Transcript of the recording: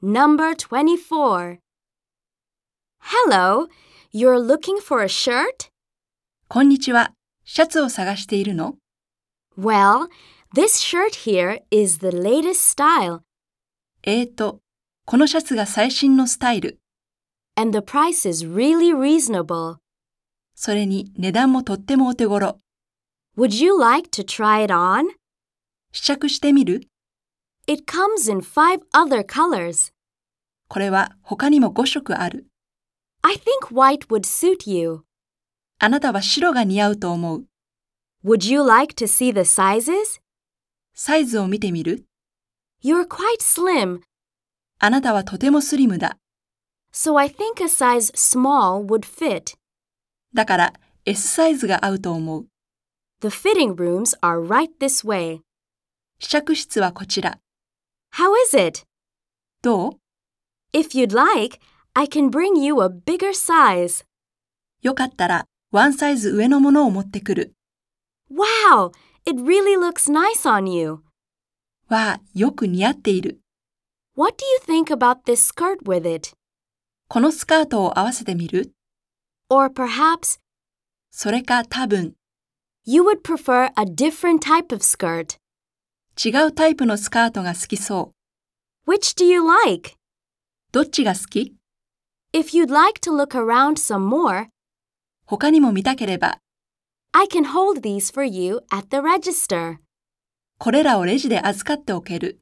Number 24. Hello, you're looking for a shirt? こんにちは。シャツを探しているの？ Well, this shirt here is the latest style, このシャツが最新のスタイル。 and the price is really reasonable. それに値段もとってもお手頃。 Would you like to try it on? 試着してみる？ It comes in 5 other colors. これは他にも5色ある。 I think white would suit you. あなたは白が似合うと思う。 Would you like to see the sizes? サイズを見てみる？ You're quite slim, あなたはとてもスリムだ。 so I think a size small would fit. だから S サイズが合うと思う。 The fitting rooms are right this way. 試着室はこちら。 How is it? どう？ If you'd like, I can bring you a bigger size. よかったらワンサイズ上のものを持ってくる。 Wow, it really looks nice on you. わあ、よく似合っている。 What do you think about this skirt with it? このスカートを合わせてみる？ Or perhaps それか多分、 you would prefer a different type of skirt. 違うタイプのスカートが好きそう。 Which do you like? どっちが好き？ If you'd like to look around some more, 他にも見たければ、 I can hold these for you at the register. これらをレジで預かっておける。